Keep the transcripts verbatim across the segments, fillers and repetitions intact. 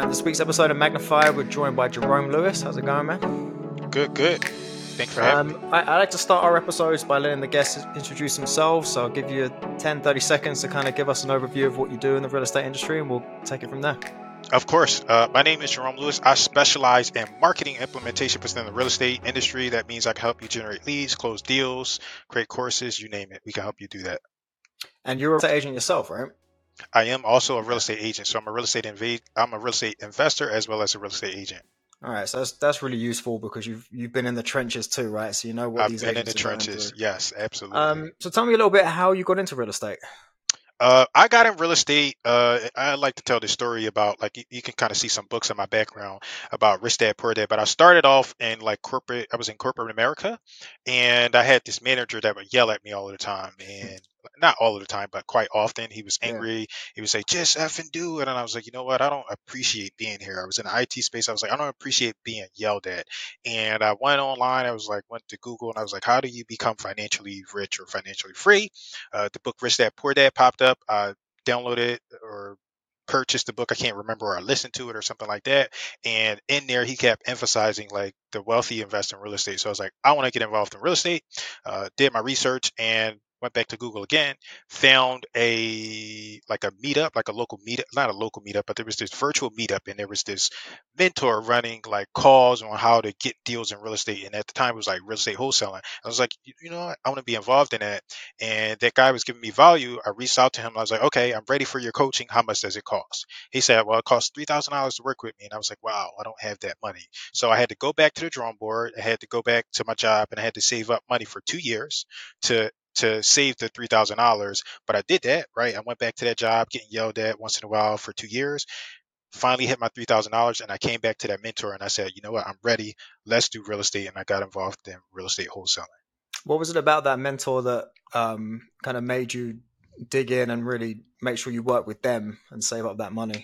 This week's episode of Magnify, we're joined by Jerome Lewis. How's it going, man? Good, good. Thanks for having Um, me. I, I like to start our episodes by letting the guests introduce themselves. So I'll give you ten, thirty seconds to kind of give us an overview of what you do in the real estate industry, and we'll take it from there. Of course. Uh, my name is Jerome Lewis. I specialize in marketing implementation within the real estate industry. That means I can help you generate leads, close deals, create courses, you name it. We can help you do that. And you're a real estate agent yourself, right? I am also a real estate agent. So I'm a real estate inv- I'm a real estate investor as well as a real estate agent. All right, so that's that's really useful because you've you've been in the trenches too, right? So you know what I've these been in agents the are going trenches. through. Yes, absolutely. Um, so tell me a little bit how you got into real estate. Uh, I got in real estate. Uh, I like to tell the story about like you, you can kind of see some books in my background about Rich Dad Poor Dad. But I started off in like corporate. I was in corporate America, and I had this manager that would yell at me all the time, and not all of the time, but quite often. He was Yeah. angry. He would say, "Just effing do it," and I was like, you know what? I don't appreciate being here. I was in the I T space. I was like, I don't appreciate being yelled at. And I went online. I was like, went to Google, and I was like, how do you become financially rich or financially free? Uh, the book Rich Dad Poor Dad popped up. I downloaded it or purchased the book. I can't remember, or I listened to it or something like that. And in there, he kept emphasizing like the wealthy invest in real estate. So I was like, I want to get involved in real estate. Uh, did my research and went back to Google again, found a like a meetup, like a local meetup, not a local meetup, but there was this virtual meetup, and there was this mentor running like calls on how to get deals in real estate. And at the time, it was like real estate wholesaling. I was like, you, you know what? I want to be involved in that. And that guy was giving me value. I reached out to him. I was like, okay, I'm ready for your coaching. How much does it cost? He said, well, it costs three thousand dollars to work with me. And I was like, wow, I don't have that money. So I had to go back to the drawing board. I had to go back to my job, and I had to save up money for two years to to save the three thousand dollars. But I did that, right? I went back to that job, getting yelled at once in a while for two years, finally hit my three thousand dollars, and I came back to that mentor and I said, you know what, I'm ready. Let's do real estate. And I got involved in real estate wholesaling. What was it about that mentor that um, kind of made you dig in and really make sure you work with them and save up that money?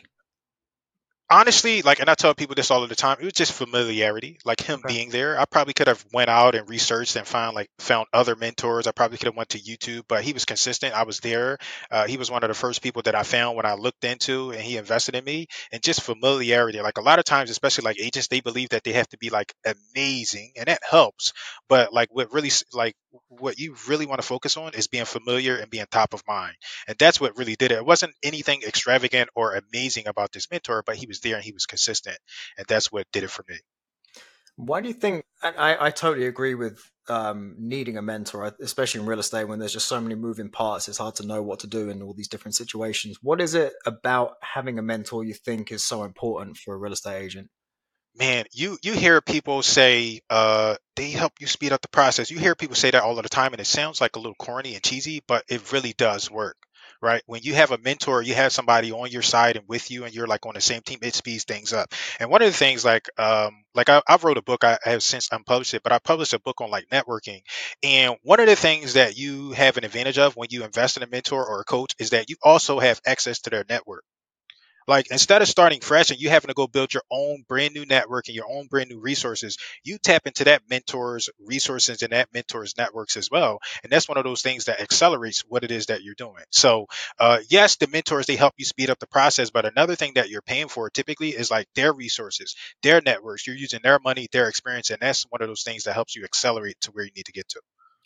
Honestly, like, and I tell people this all of the time, it was just familiarity, like him Okay. being there. I probably could have went out and researched and found like found other mentors. I probably could have went to YouTube, but he was consistent. I was there. Uh, he was one of the first people that I found when I looked into, and he invested in me. And just familiarity. Like a lot of times, especially like agents, they believe that they have to be like amazing, and that helps. But like what really s- like what you really want to focus on is being familiar and being top of mind. And that's what really did it. It wasn't anything extravagant or amazing about this mentor, but he was there and he was consistent. And that's what did it for me. Why do you think? And I, I totally agree with um, needing a mentor, especially in real estate when there's just so many moving parts. It's hard to know what to do in all these different situations. What is it about having a mentor you think is so important for a real estate agent? Man, you you hear people say uh they help you speed up the process. You hear people say that all of the time, and it sounds like a little corny and cheesy, but it really does work. Right? When you have a mentor, you have somebody on your side and with you, and you're like on the same team, it speeds things up. And one of the things, like, um, like I, I've wrote a book. I, I have since unpublished it, but I published a book on like networking. And one of the things that you have an advantage of when you invest in a mentor or a coach is that you also have access to their network. Like instead of starting fresh and you having to go build your own brand new network and your own brand new resources, you tap into that mentor's resources and that mentor's networks as well. And that's one of those things that accelerates what it is that you're doing. So, uh, yes, the mentors, they help you speed up the process. But another thing that you're paying for typically is like their resources, their networks. You're using their money, their experience. And that's one of those things that helps you accelerate to where you need to get to.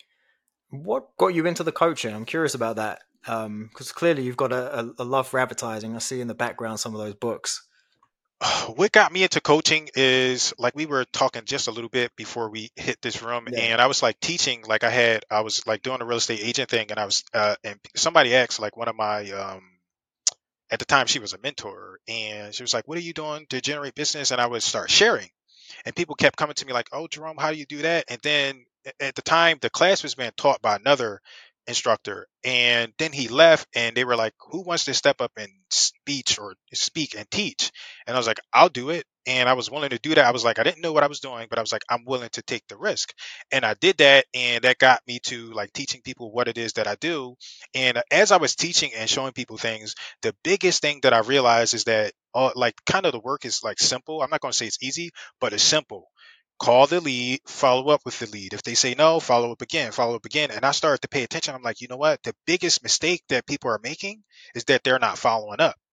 What got you into the coaching? I'm curious about that because clearly you've got a, a, a love for advertising. I see in the background some of those books. What got me into coaching is like we were talking just a little bit before we hit this room, Yeah. and I was like teaching, like I had, I was like doing a real estate agent thing, and I was, uh, and somebody asked, like one of my, um, at the time she was a mentor, and she was like, "What are you doing to generate business?" And I would start sharing, and people kept coming to me like, "Oh, Jerome, how do you do that?" And then a- at the time, the class was being taught by another instructor, and then he left, and they were like, "Who wants to step up and speech or speak and teach?" And I was like, "I'll do it." And I was willing to do that. I was like, I didn't know what I was doing, but I was like, I'm willing to take the risk. And I did that, and that got me to like teaching people what it is that I do. And as I was teaching and showing people things, the biggest thing that I realized is that uh, like kind of the work is like simple. I'm not going to say it's easy, but it's simple. Call the lead, follow up with the lead. If they say no, follow up again, follow up again. And I started to pay attention. I'm like, you know what? The biggest mistake that people are making is that they're not following up.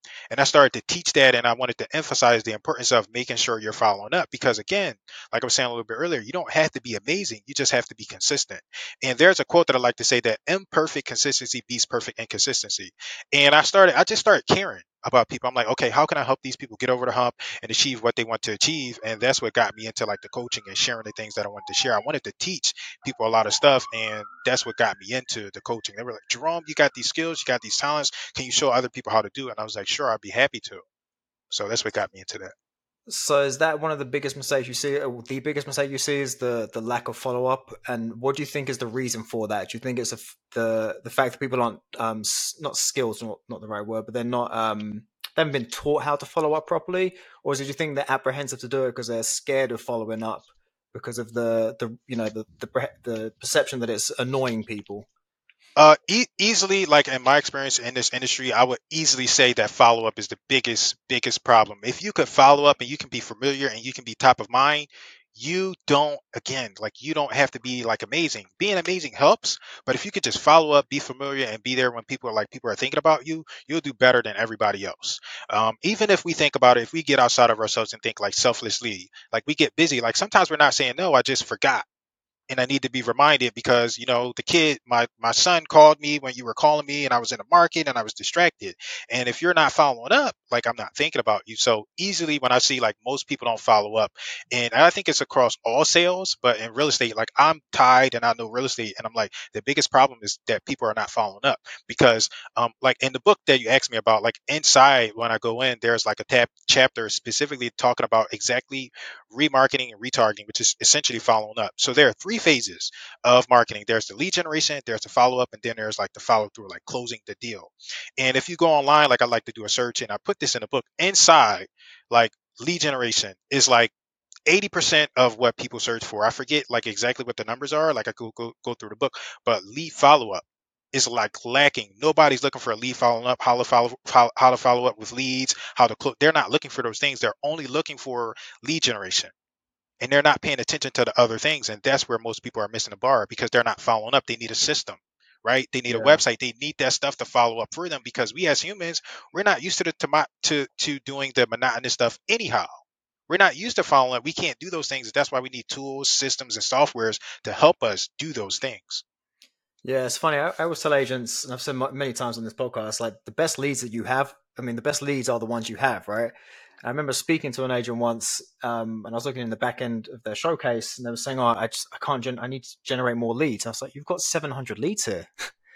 And I started to teach that, and I wanted to emphasize the importance of making sure you're following up because, again, like I was saying a little bit earlier, you don't have to be amazing. You just have to be consistent. And there's a quote that I like to say that imperfect consistency beats perfect inconsistency. And I started, I just started caring about people. I'm like, okay, how can I help these people get over the hump and achieve what they want to achieve? And that's what got me into like the coaching and sharing the things that I wanted to share. I wanted to teach people a lot of stuff, and that's what got me into the coaching. They were like, Jerome, you got these skills, you got these talents. Can you show other people how to do it? And I was like, sure, I'd be happy to. So that's what got me into that. So is that one of the biggest mistakes you see? uh, The biggest mistake you see is the the lack of follow up, and what do you think is the reason for that? Do you think it's a f the the fact that people aren't um s- not skills, not not the right word, but they're not um they haven't been taught how to follow up properly, or is it you think they're apprehensive to do it because they're scared of following up because of the the you know the the, pre- the perception that it's annoying people? Uh, e- easily, like in my experience in this industry, I would easily say that follow up is the biggest, biggest problem. If you can follow up and you can be familiar and you can be top of mind, you don't, again, like you don't have to be like amazing. Being amazing helps, but if you could just follow up, be familiar, and be there when people are like people are thinking about you, you'll do better than everybody else. Um, even if we think about it, if we get outside of ourselves and think like selflessly, like we get busy, like sometimes we're not saying no, I just forgot, and I need to be reminded because you know the kid, my my son called me when you were calling me, and I was in the market and I was distracted. And if you're not following up, like I'm not thinking about you. So easily when I see like most people don't follow up, and I think it's across all sales, but in real estate, like I'm tied and I know real estate, and I'm like the biggest problem is that people are not following up because um like in the book that you asked me about, like inside when I go in, there's like a tab chapter specifically talking about exactly remarketing and retargeting, which is essentially following up. So there are three phases of marketing. There's the lead generation, there's the follow up, and then there's like the follow through, like closing the deal. And if you go online, like I like to do a search, and I put this in a book, inside, like lead generation is like eighty percent of what people search for. I forget like exactly what the numbers are. Like I go go, go through the book, but lead follow up is like lacking. Nobody's looking for a lead following up, how to follow, how, how to follow up with leads, how to close. They're not looking for those things. They're only looking for lead generation, and they're not paying attention to the other things. And that's where most people are missing the bar because they're not following up. They need a system, right? They need a Yeah. website. They need that stuff to follow up for them because we as humans, we're not used to the to to, to doing the monotonous stuff anyhow. We're not used to following up. We can't do those things. That's why we need tools, systems, and softwares to help us do those things. Yeah, it's funny. I, I always tell agents, and I've said m- many times on this podcast, like the best leads that you have. I mean, the best leads are the ones you have, right? I remember speaking to an agent once, um, and I was looking in the back end of their showcase, and they were saying, "Oh, I just I can't. Gen- I need to generate more leads." I was like, "You've got seven hundred leads here.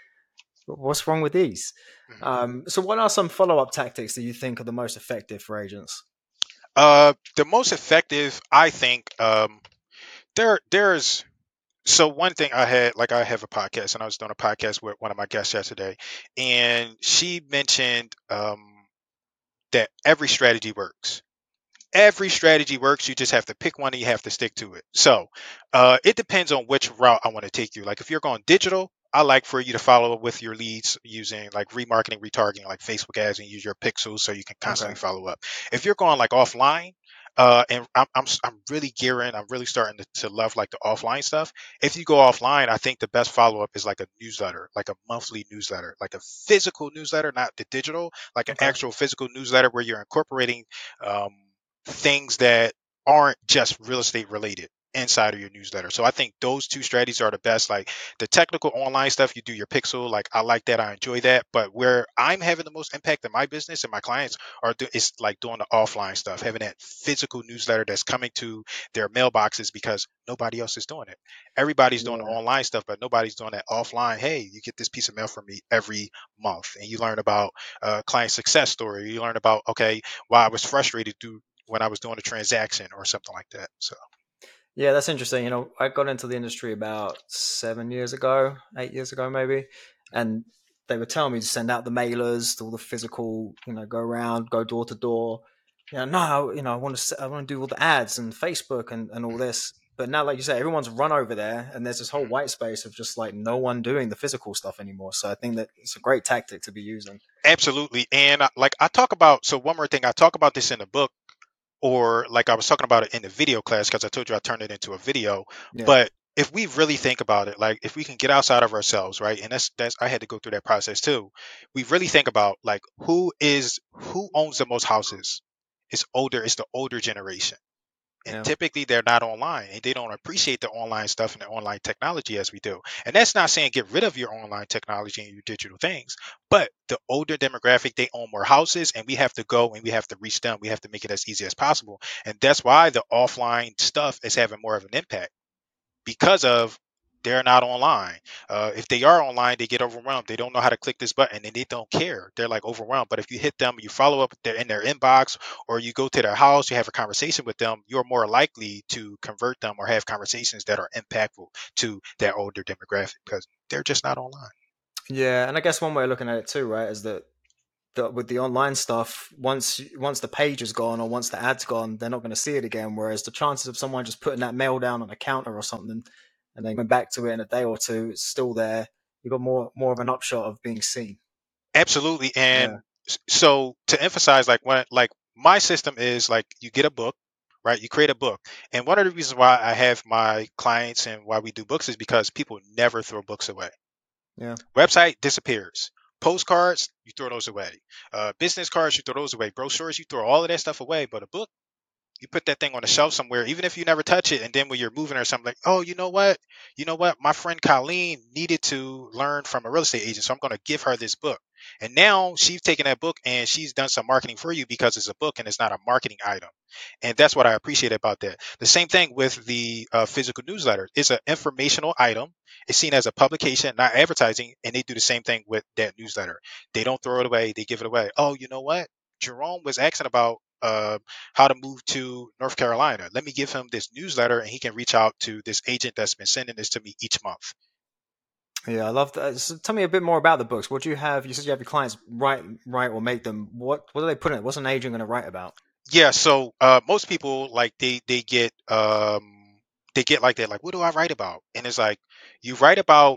What's wrong with these?" Mhm. Um, so, what are some follow up tactics that you think are the most effective for agents? Uh, the most effective, I think, um, there there's so one thing I had, like I have a podcast, and I was doing a podcast with one of my guests yesterday, and she mentioned um, that every strategy works. Every strategy works. You just have to pick one and you have to stick to it. So uh, it depends on which route I want to take you. Like if you're going digital, I like for you to follow up with your leads using like remarketing, retargeting, like Facebook ads, and use your pixels so you can constantly Okay. follow up. If you're going like offline, uh, and I'm, I'm s- I'm really gearing, I'm really starting to, to love like the offline stuff. If you go offline, I think the best follow up is like a newsletter, like a monthly newsletter, like a physical newsletter, not the digital, like an Okay. actual physical newsletter where you're incorporating um, things that aren't just real estate related inside of your newsletter. So I think those two strategies are the best. Like the technical online stuff, you do your pixel. Like I like that, I enjoy that. But where I'm having the most impact in my business and my clients are do, is like doing the offline stuff, having that physical newsletter that's coming to their mailboxes because nobody else is doing it. Everybody's doing the Yeah. online stuff, but nobody's doing that offline. Hey, you get this piece of mail from me every month, and you learn about uh, client success story. You learn about okay, why I was frustrated through when I was doing a transaction or something like that. So, Yeah, that's interesting. You know, I got into the industry about seven years ago, eight years ago, maybe, and they were telling me to send out the mailers, all the physical, you know, go around, go door to door. You know, no, you know, I want to, I want to do all the ads and Facebook and, and all mhm, this. But now, like you say, everyone's run over there, and there's this whole mhm. white space of just like no one doing the physical stuff anymore. So I think that it's a great tactic to be using. Absolutely. And uh, like I talk about, so one more thing, I talk about this in the book, or like I was talking about it in the video class because I told you I turned it into a video. Yeah. But if we really think about it, like if we can get outside of ourselves, right? And that's that's I had to go through that process too. We really think about like who is who owns the most houses. It's older, it's the older generation. And Yeah. typically they're not online and they don't appreciate the online stuff and the online technology as we do. And that's not saying get rid of your online technology and your digital things, but the older demographic, they own more houses and we have to go and we have to reach them. We have to make it as easy as possible. And that's why the offline stuff is having more of an impact because of they're not online. Uh, if they are online, they get overwhelmed. They don't know how to click this button and they don't care. They're like overwhelmed. But if you hit them, you follow up they're in their inbox, or you go to their house, you have a conversation with them, you're more likely to convert them or have conversations that are impactful to that older demographic because they're just not online. Yeah, and I guess one way of looking at it too, right, is that the, with the online stuff, once once the page is gone or once the ad's gone, they're not going to see it again. Whereas the chances of someone just putting that mail down on a counter or something and then going back to it in a day or two, it's still there. You've got more more of an upshot of being seen. Absolutely. Yeah, And s- so to emphasize, like when like my system is like you get a book, right? You create a book. And one of the reasons why I have my clients and why we do books is because people never throw books away. yeah, Website disappears. Postcards, you throw those away. Uh, business cards, you throw those away. Brochures, you throw all of that stuff away. But a book, you put that thing on a shelf somewhere, even if you never touch it, and then when you're moving or something like, oh, you know what? You know what? My friend Colleen needed to learn from a real estate agent, so I'm going to give her this book. And now she's taken that book and she's done some marketing for you because it's a book and it's not a marketing item. And that's what I appreciate about that. The same thing with the uh, physical newsletter. It's an informational item. It's seen as a publication, not advertising, and they do the same thing with that newsletter. They don't throw it away; they give it away. Oh, you know what? Jerome was asking about uh, how to move to North Carolina. Let me give him this newsletter, and he can reach out to this agent that's been sending this to me each month. yeah. I love that. So tell me a bit more about the books. What do you have? You said you have your clients write, write or make them. What what do they put in it? What's an agent going to write about? Yeah, so uh, most people like they they get um, they get like that. Like, what do I write about? And it's like you write about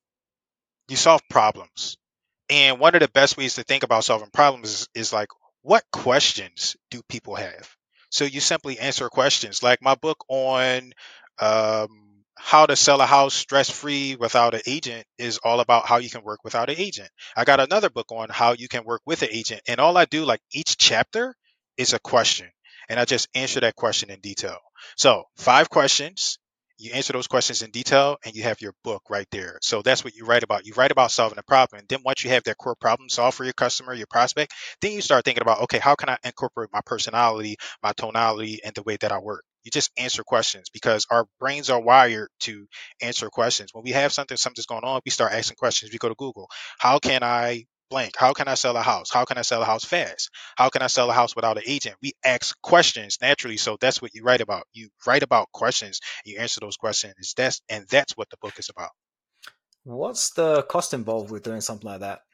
you solve problems. And one of the best ways to think about solving problems is, is like, what questions do people have? So you simply answer questions. Like my book on um, how to sell a house stress free without an agent is all about how you can work without an agent. I got another book on how you can work with an agent. And all I do, like each chapter is a question. And I just answer that question in detail. So five questions, you answer those questions in detail and you have your book right there. So that's what you write about. You write about solving a problem. And then once you have that core problem solved for your customer, your prospect, then you start thinking about, okay, how can I incorporate my personality, my tonality, and the way that I work? You just answer questions because our brains are wired to answer questions. When we have something, something's going on, we start asking questions. We go to Google. How can I blank? How can I sell a house? How can I sell a house fast? How can I sell a house without an agent? We ask questions naturally. So that's what you write about. You write about questions, you answer those questions. That's and that's what the book is about. What's the cost involved with doing something like that?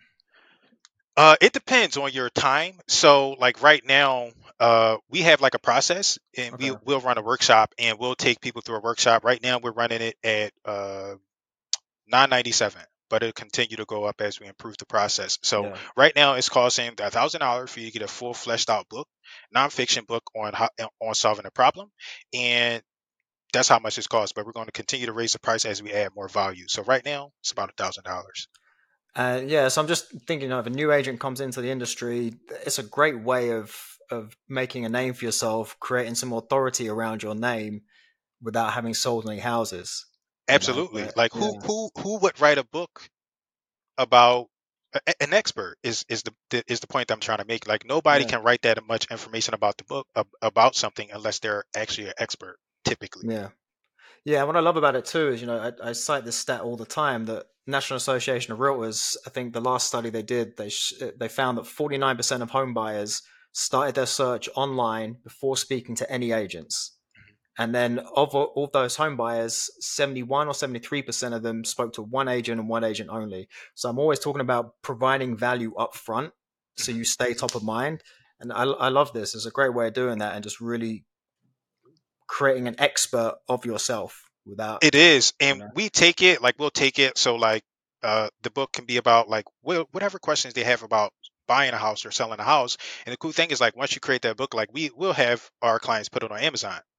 Uh, it depends on your time. So, like right now, uh, we have like a process, and we Okay. will run a workshop, and we'll take people through a workshop. Right now, we're running it at uh, nine ninety seven, but it'll continue to go up as we improve the process. So, Yeah. right now, it's costing a thousand dollars for you to get a full fleshed out book, nonfiction book on how on solving a problem, and that's how much it's cost. But we're going to continue to raise the price as we add more value. So, right now, it's about a thousand dollars. Uh, yeah, so I'm just thinking of a new agent comes into the industry. It's a great way of of making a name for yourself, creating some authority around your name without having sold any houses. You know, Absolutely. where, Like yeah, who who who would write a book about a- an expert is is the, the is the point I'm trying to make. Like nobody yeah, can write that much information about the book ab- about something unless they're actually an expert typically. yeah, yeah. What I love about it too is, you know, I, I cite this stat all the time that National Association of Realtors. I think the last study they did, they sh- they found that forty-nine percent of home buyers started their search online before speaking to any agents. And then of all those home buyers, seventy-one or seventy-three percent of them spoke to one agent and one agent only. So I'm always talking about providing value up front so Mhm. you stay top of mind. And I, I love this. It's a great way of doing that and just really creating an expert of yourself without, It is, you and know. we take it like we'll take it. So like uh, the book can be about like wh- whatever questions they have about buying a house or selling a house. And the cool thing is like once you create that book, like we will have our clients put it on Amazon.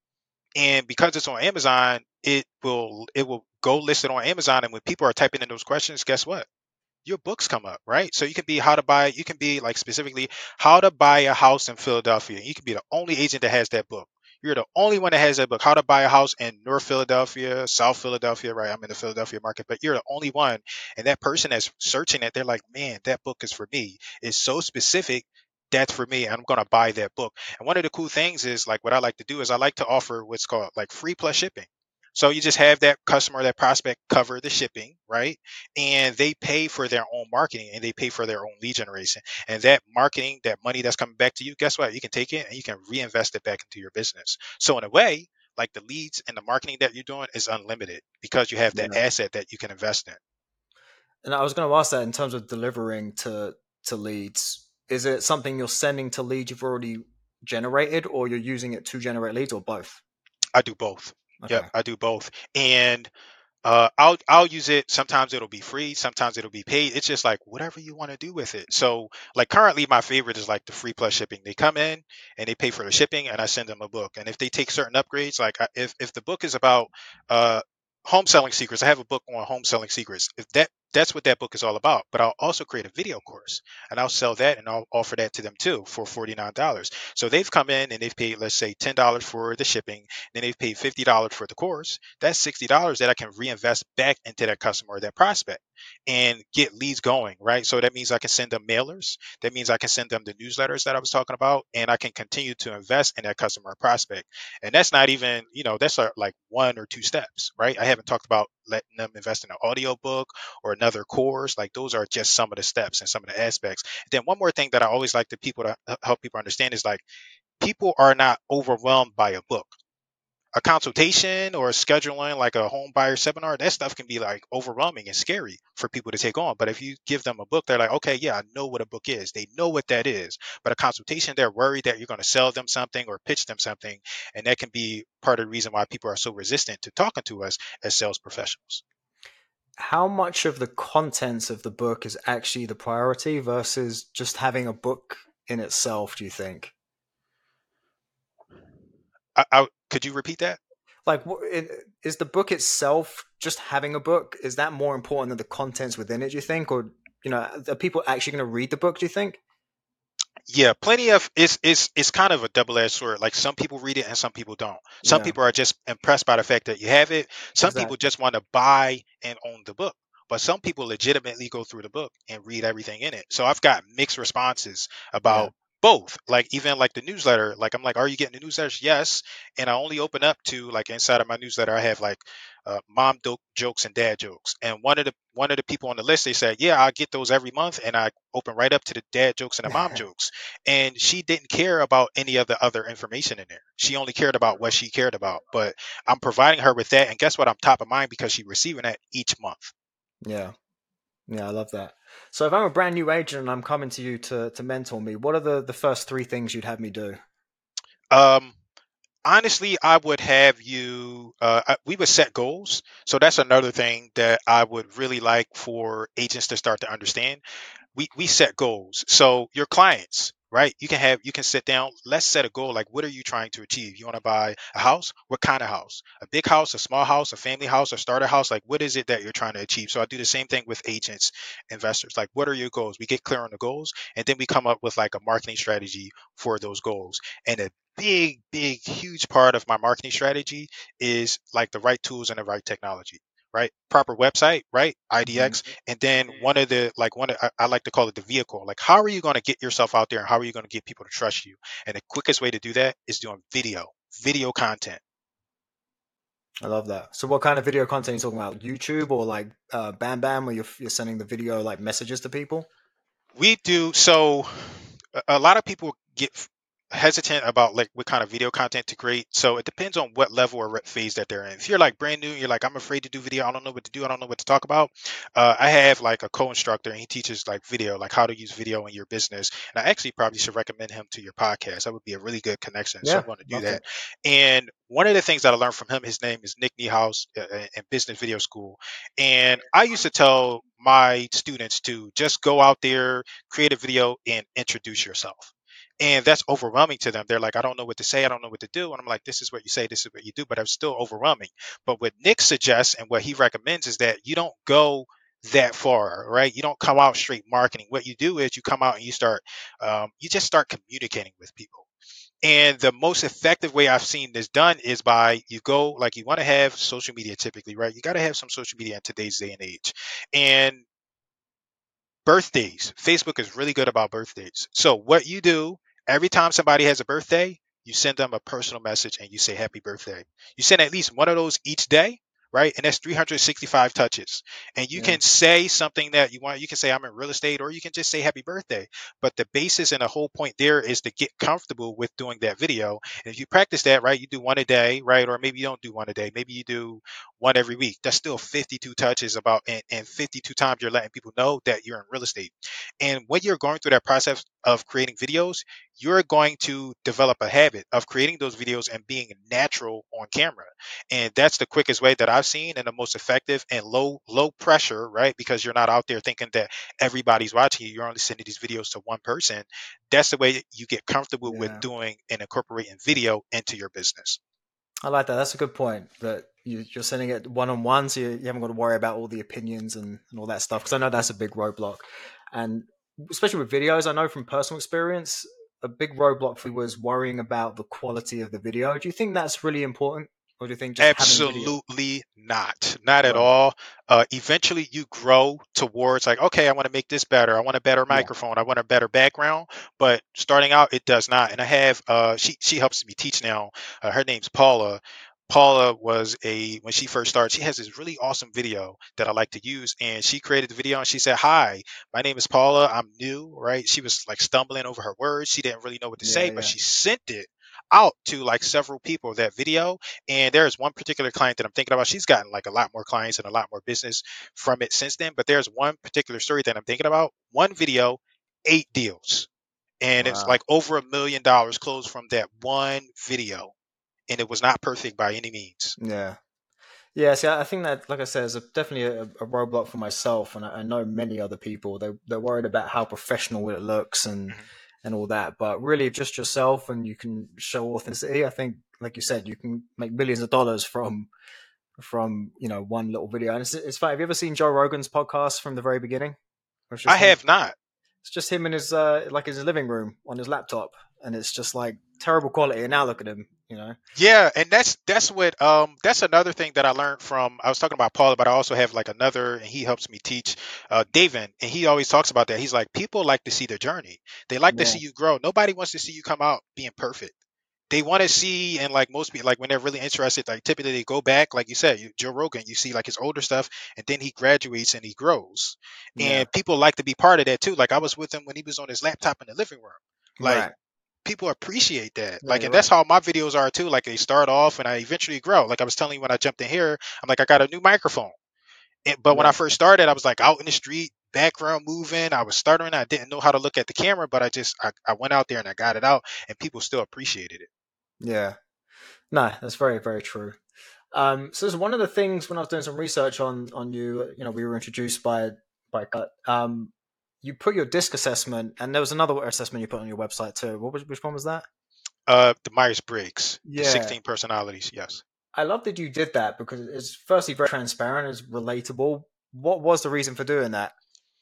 And because it's on Amazon, it will it will go listed on Amazon. And when people are typing in those questions, guess what? Your books come up, right? So you can be how to buy, you can be like specifically how to buy a house in Philadelphia. You can be the only agent that has that book. You're the only one that has that book, How to Buy a House in North Philadelphia, South Philadelphia, right? I'm in the Philadelphia market, but you're the only one. And that person that's searching it, they're like, man, that book is for me. It's so specific. That's for me. I'm going to buy that book. And one of the cool things is like what I like to do is I like to offer what's called like free plus shipping. So you just have that customer, that prospect cover the shipping, right? And they pay for their own marketing and they pay for their own lead generation. And that marketing, that money that's coming back to you, guess what? You can take it and you can reinvest it back into your business. So in a way, like the leads and the marketing that you're doing is unlimited because you have that Yeah. asset that you can invest in. And I was going to ask that in terms of delivering to to leads. Is it something you're sending to leads you've already generated, or you're using it to generate leads, or both? I do both. Yep, Okay. I do both. And Uh, I'll I'll use it. Sometimes it'll be free. Sometimes it'll be paid. It's just like whatever you want to do with it. So like currently, my favorite is like the free plus shipping. They come in and they pay for the shipping, and I send them a book. And if they take certain upgrades, like I- if if the book is about uh home selling secrets, I have a book on home selling secrets. If that that's what that book is all about. But I'll also create a video course, and I'll sell that, and I'll offer that to them too for forty nine dollars. So they've come in and they've paid, let's say, ten dollars for the shipping, then they've paid fifty dollars for the course. That's sixty dollars that I can reinvest back into that customer or that prospect and get leads going, right? So that means I can send them mailers. That means I can send them the newsletters that I was talking about, and I can continue to invest in that customer or prospect. And that's not even, you know, that's uh, like one or two steps, right? I haven't talked about letting them invest in an audio book or another course. Like those are just some of the steps and some of the aspects. Then one more thing that I always like to people to uh, help people understand is like people are not overwhelmed by a book. A consultation or scheduling like a home buyer seminar, that stuff can be like overwhelming and scary for people to take on. But if you give them a book, they're like, okay, yeah, I know what a book is. They know what that is. But a consultation, they're worried that you're going to sell them something or pitch them something. And that can be part of the reason why people are so resistant to talking to us as sales professionals. How much of the contents of the book is actually the priority versus just having a book in itself, do you think? I, I, could you repeat that? Like, is the book itself, just having a book, is that more important than the contents within it, do you think? Or, you know, are people actually going to read the book, do you think? Yeah, plenty of it's it's it's kind of a double-edged sword. Like some people read it and some people don't. Some Yeah, people are just impressed by the fact that you have it. Some people exactly. just want to buy and own the book. But some people legitimately go through the book and read everything in it. So I've got mixed responses Yeah. about both. Like even like the newsletter, like I'm like, are you getting the newsletters? Yes. And I only open up to like inside of my newsletter, I have like uh, mom do- jokes and dad jokes. And one of the one of the people on the list, they said, yeah, I get those every month, and I open right up to the dad jokes and the mom jokes, and she didn't care about any of the other information in there. She only cared about what she cared about. But I'm providing her with that, and guess what? I'm top of mind because she's receiving that each month. Yeah. Yeah, I love that. So if I'm a brand new agent and I'm coming to you to, to mentor me, what are the, the first three things you'd have me do? Um, honestly, I would have you. Uh, I- we would set goals. So that's another thing that I would really like for agents to start to understand. we we set goals. So your clients, right? You can have you can sit down. Let's set a goal. Like, what are you trying to achieve? You want to buy a house? What kind of house? A big house, a small house, a family house, a starter house? Like, what is it that you're trying to achieve? So I do the same thing with agents, investors. Like, what are your goals? We get clear on the goals, and then we come up with like a marketing strategy for those goals. And a big, big, huge part of my marketing strategy is like the right tools and the right technology, right? Proper website, right? Mhm. I D X. And then one of the like one of, I, I like to call it the vehicle. Like how are you going to get yourself out there and how are you going to get people to trust you? And the quickest way to do that is doing video, video content. I love that. So what kind of video content are you talking about? YouTube or like uh, Bam Bam, where you're, you're sending the video like messages to people? We do so. A a lot of people get f- hesitant about like what kind of video content to create. So it depends on what level or what phase that they're in. If you're like brand new, you're like, I'm afraid to do video. I don't know what to do. I don't know what to talk about. Uh, I have like a co-instructor and he teaches like video, like how to use video in your business. And I actually probably should recommend him to your podcast. That would be a really good connection. So I'm Yeah, going to do love to. that. And one of the things that I learned from him, his name is Nick Niehaus uh, uh, in Business Video School. And I used to tell my students to just go out there, create a video and introduce yourself. And that's overwhelming to them. They're like, I don't know what to say, I don't know what to do. And I'm like, this is what you say, this is what you do, but it's still overwhelming. But what Nick suggests and what he recommends is that you don't go that far, right? You don't come out straight marketing. What you do is you come out and you start, um, you just start communicating with people. And the most effective way I've seen this done is by you go, like, you want to have social media typically, right? You got to have some social media in today's day and age. And birthdays. Facebook is really good about birthdays. So what you do every time somebody has a birthday, you send them a personal message and you say happy birthday. You send at least one of those each day, right? And that's three hundred sixty-five touches. And you Yeah. can say something that you want. You can say I'm in real estate, or you can just say happy birthday. But the basis and the whole point there is to get comfortable with doing that video. And if you practice that, right, you do one a day, right? Or maybe you don't do one a day. Maybe you do one every week. That's still fifty-two touches about, and, and fifty-two times you're letting people know that you're in real estate. And when you're going through that process of creating videos, you're going to develop a habit of creating those videos and being natural on camera. And that's the quickest way that I've seen, and the most effective and low low pressure, right? Because you're not out there thinking that everybody's watching you. You're only sending these videos to one person. That's the way you get comfortable with Yeah. doing and incorporating video into your business. I like that. That's a good point. That you, you're sending it one on one, so you, you haven't got to worry about all the opinions and, and all that stuff. Because I know that's a big roadblock, and especially with videos, I know from personal experience, a big roadblock for me was worrying about the quality of the video. Do you think that's really important, or do you think just having video? Absolutely not. Not at Right. all. Uh, eventually, you grow towards like, okay, I want to make this better. I want a better Yeah. microphone. I want a better background. But starting out, it does not. And I have, uh, she she helps me teach now. Uh, her name's Paula. Paula was a when she first started, she has this really awesome video that I like to use. And she created the video and she said, "Hi, my name is Paula. I'm new." Right? She was like stumbling over her words. She didn't really know what to Yeah. say, but Yeah. she sent it out to like several people, that video. And there's one particular client that I'm thinking about. She's gotten like a lot more clients and a lot more business from it since then. But there's one particular story that I'm thinking about. One video, eight deals. And it's Wow. like over a million dollars closed from that one video. And it was not perfect by any means. Yeah. Yeah, see, I think that, like I said, is a, definitely a, a roadblock for myself, and I, I know many other people. They they're worried about how professional it looks and Mhm. and all that, but really, just yourself, and you can show authenticity. I think, like you said, you can make millions of dollars from from you know one little video. And it's it's funny. Have you ever seen Joe Rogan's podcast from the very beginning? Or it's I just him. have not. It's just him in his uh like his living room on his laptop, and it's just like terrible quality. And now look at him, you know. Yeah, and that's that's what um that's another thing that I learned from. I was talking about Paula, but I also have like another, and he helps me teach, uh David, and he always talks about that. He's like, people like to see the journey. They like to Yeah, see you grow. Nobody wants to see you come out being perfect. They want to see, and like most people, like when they're really interested, like typically they go back, like you said, you, Joe Rogan, you see like his older stuff, and then he graduates and he grows, yeah, and people like to be part of that too. Like I was with him when he was on his laptop in the living room. Like right. people appreciate that. Yeah, Like, you're and that's right. how my videos are too. Like they start off and I eventually grow. Like I was telling you when I jumped in here, I'm like, I got a new microphone. And, but when I Yeah. first started, I was like out in the street, background moving. I was stuttering. I didn't know how to look at the camera, but I just, I, I went out there and I got it out, and people still appreciated it. Yeah. No, that's very, very true. Um, so, this is one of the things when I was doing some research on on you. You know, we were introduced by by Gut. Um, you put your disc assessment, and there was another assessment you put on your website too. What was which one was that? Uh, the Myers Briggs, the Yeah, sixteen personalities. Yes. I love that you did that because it's firstly very transparent, it's relatable. What was the reason for doing that?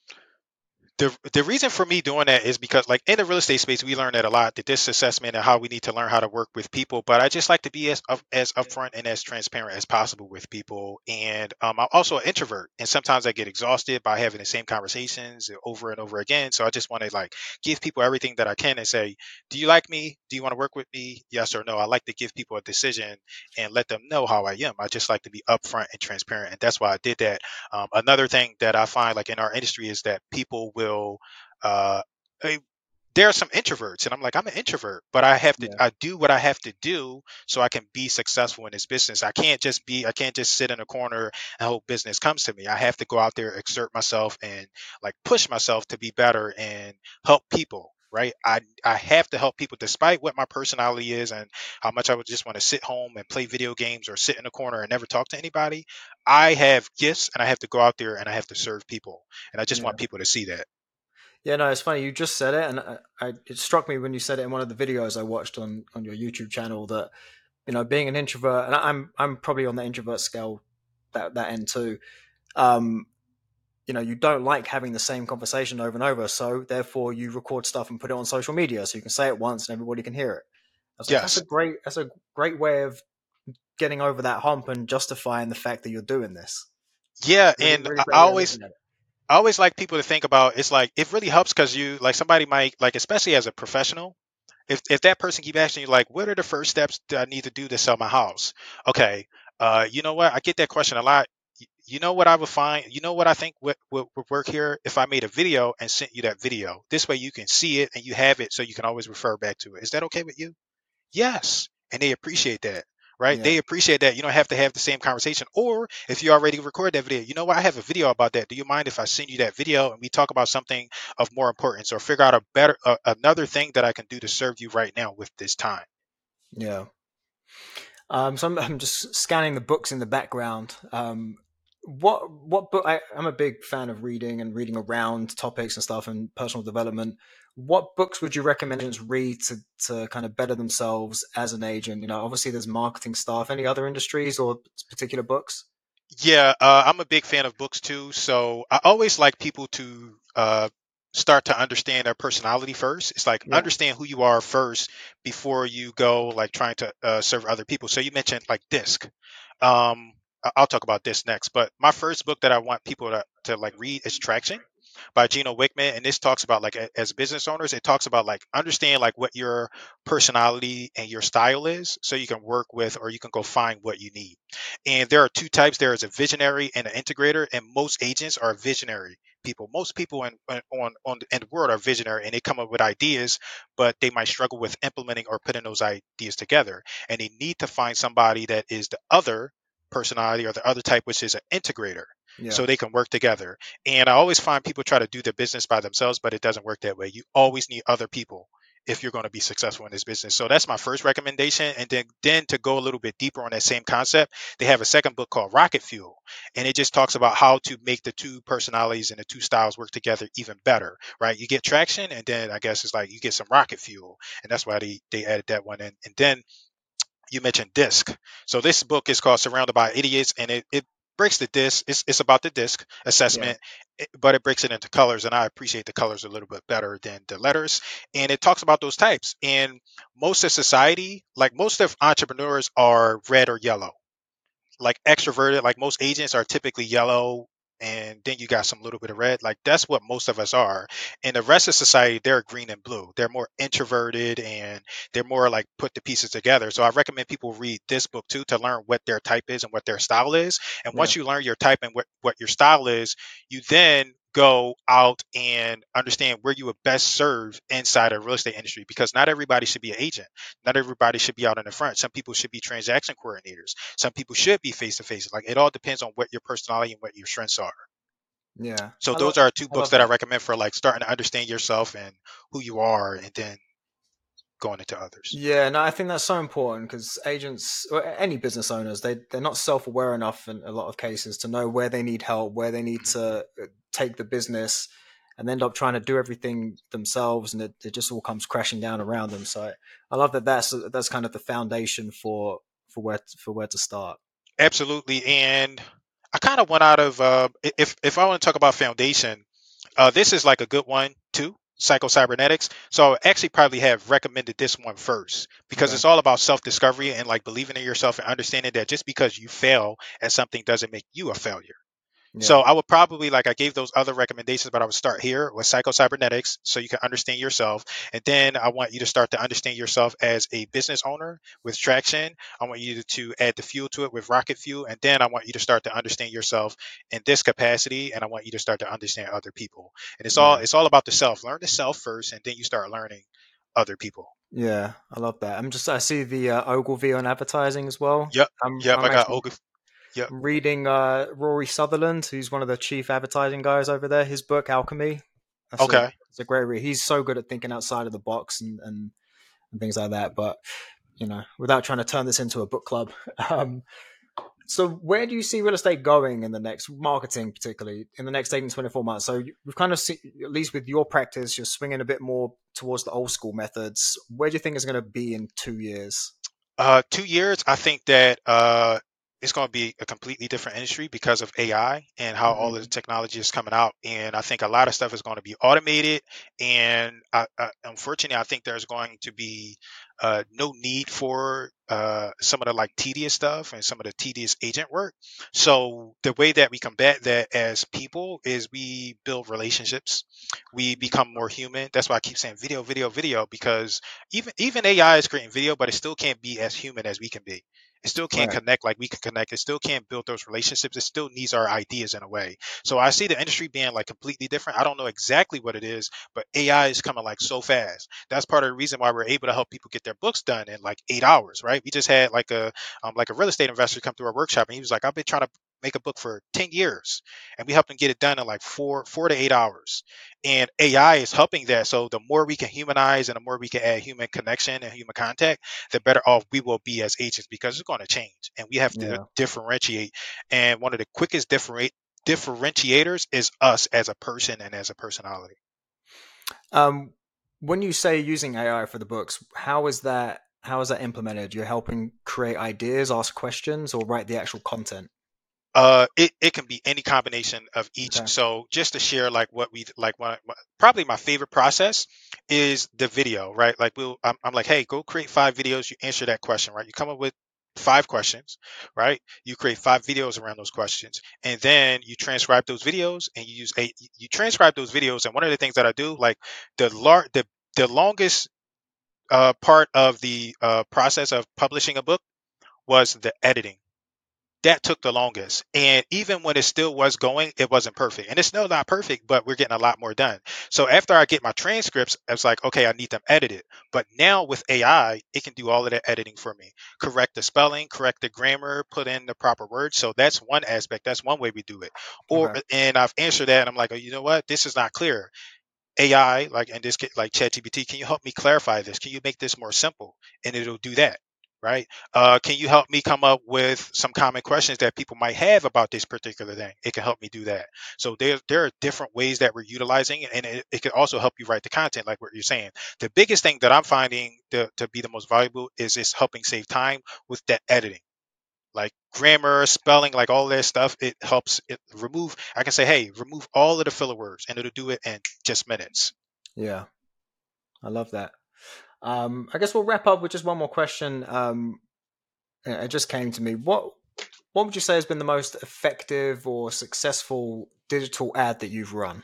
the the reason for me doing that is because like in the real estate space we learn that a lot, the disc assessment and how we need to learn how to work with people. But I just like to be as up, as upfront and as transparent as possible with people. And um, I'm also an introvert, and sometimes I get exhausted by having the same conversations over and over again. So I just want to like give people everything that I can and say, do you like me? Do you want to work with me? Yes or no. I like to give people a decision and let them know how I am. I just like to be upfront and transparent, and that's why I did that. Um, another thing that I find like in our industry is that people will, uh, eh, there are some introverts, and I'm like, I'm an introvert, but I have to, Yeah, I do what I have to do so I can be successful in this business. I can't just be, I can't just sit in a corner and hope business comes to me. I have to go out there, exert myself, and like push myself to be better and help people. Right. I, I have to help people despite what my personality is and how much I would just want to sit home and play video games or sit in a corner and never talk to anybody. I have gifts and I have to go out there and I have to serve people. And I just yeah. want people to see that. Yeah, no, it's funny. You just said it, and I, I, it struck me when you said it in one of the videos I watched on on your YouTube channel that you know being an introvert, and I'm I'm probably on the introvert scale that that end too. Um, you know, you don't like having the same conversation over and over, so therefore you record stuff and put it on social media so you can say it once and everybody can hear it. I was like, that's a Yes. great that's a great way of getting over that hump and justifying the fact that you're doing this. Yeah, Really, and really I great I way of always looking at it. I always like people to think about it's like it really helps because you like somebody might like especially as a professional if if that person keep asking you like what are the first steps that I need to do to sell my house? Okay, uh, you know what? I get that question a lot. Y- You know what I would find? You know what I think would, would, would work here if I made a video and sent you that video. This way you can see it and you have it so you can always refer back to it. Is that okay with you? Yes. And they appreciate that, right? Yeah, They appreciate that. You don't have to have the same conversation. Or if you already record that video, you know what? I have a video about that. Do you mind if I send you that video and we talk about something of more importance or figure out a better, uh, another thing that I can do to serve you right now with this time? yeah. Um, so I'm, I'm just scanning the books in the background. Um, what what book? I, I'm a big fan of reading and reading around topics and stuff and personal development. What books would you recommend agents read to to kind of better themselves as an agent? You know, obviously there's marketing stuff. Any other industries or particular books? Yeah, uh, I'm a big fan of books too. So I always like people to uh, start to understand their personality first. It's like Yeah, understand who you are first before you go like trying to uh, serve other people. So you mentioned like DISC. Um, I- I'll talk about this next. But my first book that I want people to, to like read is Traction by Gino Wickman. And this talks about like a- as business owners, it talks about like understand like what your personality and your style is so you can work with or you can go find what you need. And there are two types. There is a visionary and an integrator, and most agents are visionary people. Most people in on on in the world are visionary, and they come up with ideas, but they might struggle with implementing or putting those ideas together. And they need to find somebody that is the other personality or the other type, which is an integrator, yeah, so they can work together. And I always find people try to do their business by themselves, but it doesn't work that way. You always need other people if you're going to be successful in this business. So that's my first recommendation. And then, then to go a little bit deeper on that same concept, they have a second book called Rocket Fuel. And it just talks about how to make the two personalities and the two styles work together even better, right? You get traction, and then I guess it's like you get some rocket fuel. And that's why they, they added that one in. And then you mentioned DISC. So this book is called Surrounded by Idiots, and it, it breaks the DISC. It's, it's about the DISC yeah, assessment, it- but it breaks it into colors, and I appreciate the colors a little bit better than the letters. And it talks about those types. And most of society, like most of entrepreneurs, are red or yellow, like extroverted, like most agents are typically yellow, and then you got some little bit of red. Like that's what most of us are. And the rest of society, they're green and blue. They're more introverted and they're more like put the pieces together. So I recommend people read this book too to learn what their type is and what their style is. And yeah, once you learn your type and what, what your style is, you then go out and understand where you would best serve inside of real estate industry, because not everybody should be an agent. Not everybody should be out in the front. Some people should be transaction coordinators. Some people should be face to face. Like it all depends on what your personality and what your strengths are. yeah. So I love, those are two I books love that I that. recommend for like starting to understand yourself and who you are, and then going into others. Yeah, no, I think that's so important because agents or any business owners, they they're not self-aware enough in a lot of cases to know where they need help, where they need Mhm. to uh, take the business, and end up trying to do everything themselves, and it, it just all comes crashing down around them. So I, I love that that's that's kind of the foundation for for where for where to start. Absolutely. And I kind of went out of uh, i- if if I want to talk about foundation, uh, this is like a good one too. Psycho Cybernetics. So I actually probably have recommended this one first because Okay. it's all about self discovery and like believing in yourself and understanding that just because you fail at something doesn't make you a failure. Yeah. So I would probably like I gave those other recommendations, but I would start here with Psycho Cybernetics so you can understand yourself. And then I want you to start to understand yourself as a business owner with Traction. I want you to add the fuel to it with Rocket Fuel. And then I want you to start to understand yourself in this capacity. And I want you to start to understand other people. And it's all Yeah. it's all about the self. Learn the self first, and then you start learning other people. Yeah. I love that. I'm just I see the uh, Ogilvy on advertising as well. Yep. I'm Yep. I'm I got actually Ogre. Yep. reading uh, Rory Sutherland, who's one of the chief advertising guys over there. His book Alchemy. That's a Okay. it's a great read. He's so good at thinking outside of the box and and, and things like that. But you know, without trying to turn this into a book club, um, So where do you see real estate going in the next marketing, particularly in the next eighteen, twenty-four months? So we've kind of seen, at least with your practice, you're swinging a bit more towards the old school methods. Where do you think it's going to be in two years? Uh, two years, I think that uh, it's going to be a completely different industry because of A I and how all of the Mm, technology is coming out. And I think a lot of stuff is going to be automated. And I, I, unfortunately, I think there's going to be uh, no need for uh, some of the like tedious stuff and some of the tedious agent work. So the way that we combat that as people is we build relationships. We become more human. That's why I keep saying video, video, video, because even even A I is creating video, but it still can't be as human as we can be. It still can't right. connect like we can connect. It still can't build those relationships. It still needs our ideas in a way. So I see the industry being like completely different. I don't know exactly what it is, but A I is coming like so fast. That's part of the reason why we're able to help people get their books done in like eight hours, right? We just had like a um, like a real estate investor come through our workshop, and he was like, "I've been trying to make a book for ten years," and we helped him get it done in like four four to eight hours. And A I is helping that. So the more we can humanize and the more we can add human connection and human contact, the better off we will be as agents because it's going to change and we have to Yeah. differentiate. And one of the quickest different differentiators is us as a person and as a personality. Um, when you say using A I for the books, how is that? How is that implemented? You're helping create ideas, ask questions, or write the actual content. Uh, it, it can be any combination of each. Okay. So just to share, like what we like, one probably my favorite process is the video, right? Like we'll, I'm, I'm like, hey, go create five videos. You answer that question, right? You come up with five questions, right? You create five videos around those questions, and then you transcribe those videos, and you use a you transcribe those videos. And one of the things that I do, like the lar the the longest uh, part of the uh, process of publishing a book was the editing. That took the longest. And even when it still was going, it wasn't perfect. And it's still not perfect, but we're getting a lot more done. So after I get my transcripts, I was like, okay, I need them edited. But now with A I, it can do all of that editing for me. Correct the spelling, correct the grammar, put in the proper words. So that's one aspect. That's one way we do it. Or Okay. and I've answered that and I'm like, oh, you know what? This is not clear. A I, like in this case, like ChatGPT, can you help me clarify this? Can you make this more simple? And it'll do that, right? Uh, can you help me come up with some common questions that people might have about this particular thing? It can help me do that. So there, there are different ways that we're utilizing, and it, it can also help you write the content, like what you're saying. The biggest thing that I'm finding to, to be the most valuable is it's helping save time with that editing like grammar, spelling, like all that stuff. It helps it remove. I can say, hey, remove all of the filler words, and it'll do it in just minutes. Yeah, I love that. Um, I guess we'll wrap up with just one more question. Um, it just came to me. What What would you say has been the most effective or successful digital ad that you've run?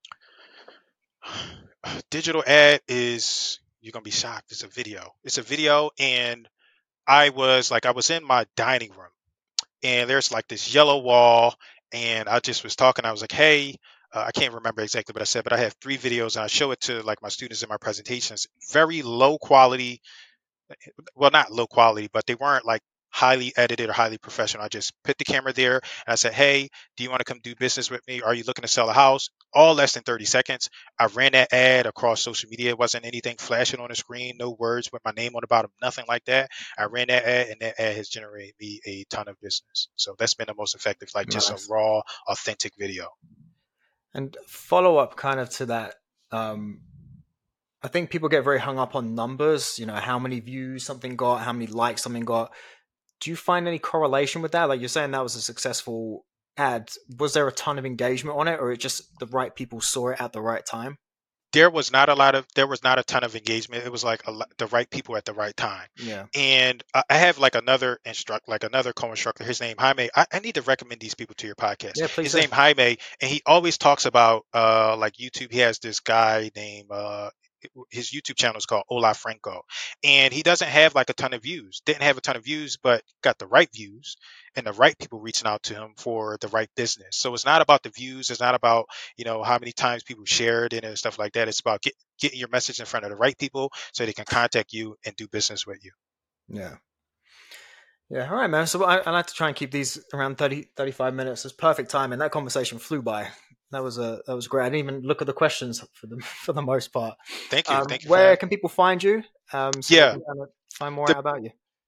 Digital ad is you're gonna be shocked. It's a video. It's a video, and I was like, I was in my dining room, and there's like this yellow wall, and I just was talking. I was like, hey. Uh, I can't remember exactly what I said, but I have three videos and I show it to like my students in my presentations. Very low quality, well, not low quality, but they weren't like highly edited or highly professional. I just put the camera there and I said, hey, do you want to come do business with me? Are you looking to sell a house? All less than thirty seconds. I ran that ad across social media. It wasn't anything flashing on the screen, no words with my name on the bottom, nothing like that. I ran that ad and that ad has generated me a ton of business. So that's been the most effective, like just a Nice. raw, authentic video. And follow up kind of to that. Um, I think people get very hung up on numbers, you know, how many views something got, how many likes something got. Do you find any correlation with that? Like you're saying that was a successful ad. Was there a ton of engagement on it, or it just the right people saw it at the right time? There was not a lot of there was not a ton of engagement. It was like a, lo- the right people at the right time. Yeah. And I I have like another instruct like another co-instructor. His name Jaime. I, I need to recommend these people to your podcast. Yeah, please His do. name Jaime, and he always talks about uh like YouTube. He has this guy named uh his YouTube channel is called Ola Franco, and he doesn't have like a ton of views. Didn't have a ton of views, but got the right views and the right people reaching out to him for the right business. So it's not about the views. It's not about you know how many times people shared it and stuff like that. It's about get, getting your message in front of the right people so they can contact you and do business with you. Yeah. Yeah. All right, man. So I, I like to try and keep these around thirty, thirty-five minutes. It's perfect time. And that conversation flew by. That was a that was great. I didn't even look at the questions for the for the most part. Thank you. Um, Thank you for where having can me. people find you? Um, so they Yeah, can kind of find more the out about you.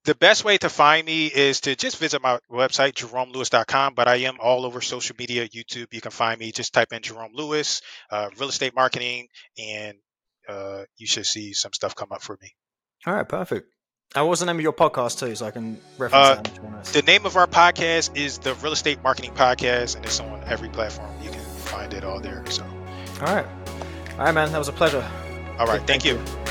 The best way to find me is to just visit my website, jerome lewis dot com, but I am all over social media, YouTube. You can find me. Just type in Jerome Lewis, uh, real estate marketing, and uh, you should see some stuff come up for me. All right, perfect. And what's the name of your podcast too, so I can reference Uh, that? In the name of our podcast is the Real Estate Marketing Podcast, and it's on every platform. You can find it all there. So, all right, all right, man. That was a pleasure. all right, Thank thank you. you.